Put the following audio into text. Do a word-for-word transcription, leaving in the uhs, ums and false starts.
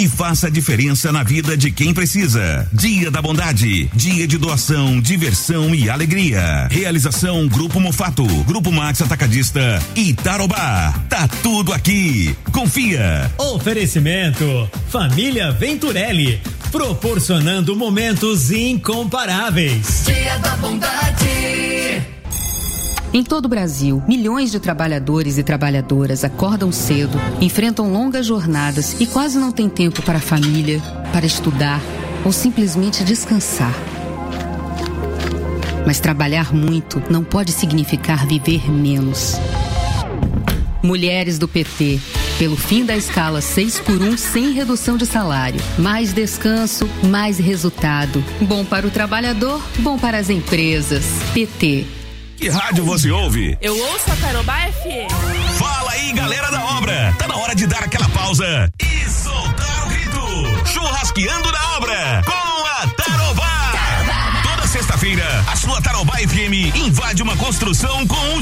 e faça a diferença na vida de quem precisa. Dia da Bondade, dia de doação, diversão e alegria. Realização Grupo Mofato, Grupo Max Atacadista e Tarobá. Tá tudo aqui. Confia. Oferecimento Família Venturelli, proporcionando momentos incomparáveis. Dia da Bondade. Em todo o Brasil, milhões de trabalhadores e trabalhadoras acordam cedo, enfrentam longas jornadas e quase não têm tempo para a família, para estudar ou simplesmente descansar. Mas trabalhar muito não pode significar viver menos. Mulheres do P T, pelo fim da escala seis por um sem redução de salário. Mais descanso, mais resultado. Bom para o trabalhador, bom para as empresas. P T. Que rádio você ouve? Eu ouço a Tarobá F M. Fala aí, galera da obra. Tá na hora de dar aquela pausa e soltar o grito. Churrasqueando na obra com a Tarobá. Tarobá. Toda sexta-feira, a sua Tarobá F M invade uma construção com um